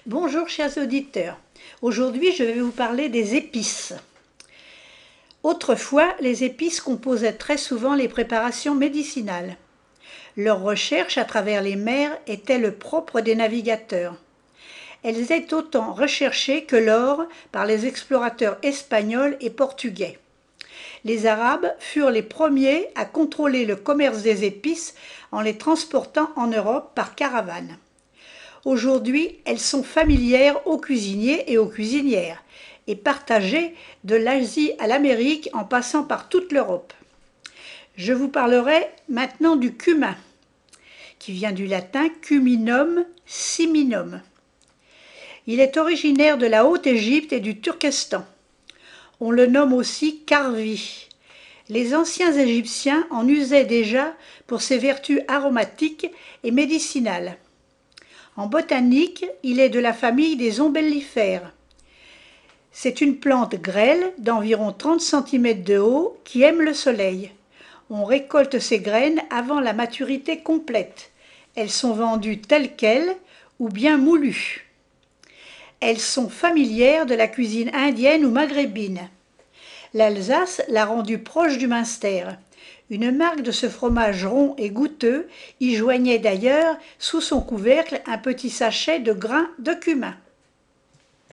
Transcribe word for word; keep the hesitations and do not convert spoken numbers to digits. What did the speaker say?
Bonjour chers auditeurs, aujourd'hui je vais vous parler des épices. Autrefois, les épices composaient très souvent les préparations médicinales. Leur recherche à travers les mers était le propre des navigateurs. Elles étaient autant recherchées que l'or par les explorateurs espagnols et portugais. Les Arabes furent les premiers à contrôler le commerce des épices en les transportant en Europe par caravane. Aujourd'hui, elles sont familières aux cuisiniers et aux cuisinières et partagées de l'Asie à l'Amérique en passant par toute l'Europe. Je vous parlerai maintenant du cumin, qui vient du latin cuminum siminum. Il est originaire de la Haute-Égypte et du Turkestan. On le nomme aussi karvi. Les anciens Égyptiens en usaient déjà pour ses vertus aromatiques et médicinales. En botanique, il est de la famille des ombellifères. C'est une plante grêle d'environ trente centimètres de haut qui aime le soleil. On récolte ses graines avant la maturité complète. Elles sont vendues telles quelles ou bien moulues. Elles sont familières de la cuisine indienne ou maghrébine. L'Alsace l'a rendue proche du Münster. Une marque de ce fromage rond et goûteux y joignait d'ailleurs sous son couvercle un petit sachet de grains de cumin.